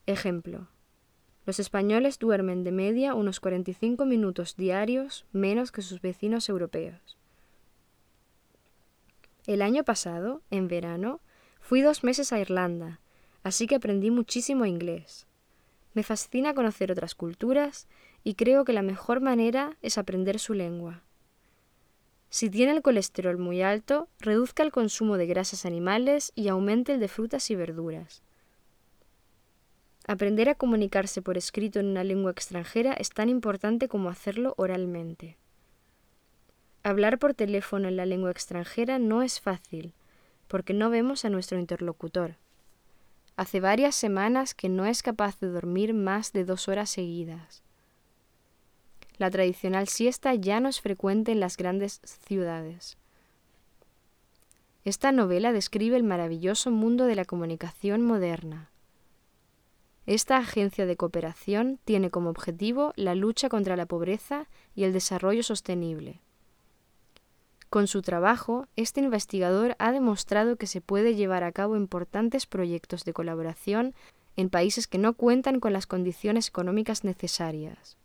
Ejemplo: los españoles duermen de media unos 45 minutos diarios menos que sus vecinos europeos. El año pasado, en verano, fui 2 meses a Irlanda, así que aprendí muchísimo inglés. Me fascina conocer otras culturas y creo que la mejor manera es aprender su lengua. Si tiene el colesterol muy alto, reduzca el consumo de grasas animales y aumente el de frutas y verduras. Aprender a comunicarse por escrito en una lengua extranjera es tan importante como hacerlo oralmente. Hablar por teléfono en la lengua extranjera no es fácil, porque no vemos a nuestro interlocutor. Hace varias semanas que no es capaz de dormir más de 2 horas seguidas. La tradicional siesta ya no es frecuente en las grandes ciudades. Esta novela describe el maravilloso mundo de la comunicación moderna. Esta agencia de cooperación tiene como objetivo la lucha contra la pobreza y el desarrollo sostenible. Con su trabajo, este investigador ha demostrado que se puede llevar a cabo importantes proyectos de colaboración en países que no cuentan con las condiciones económicas necesarias.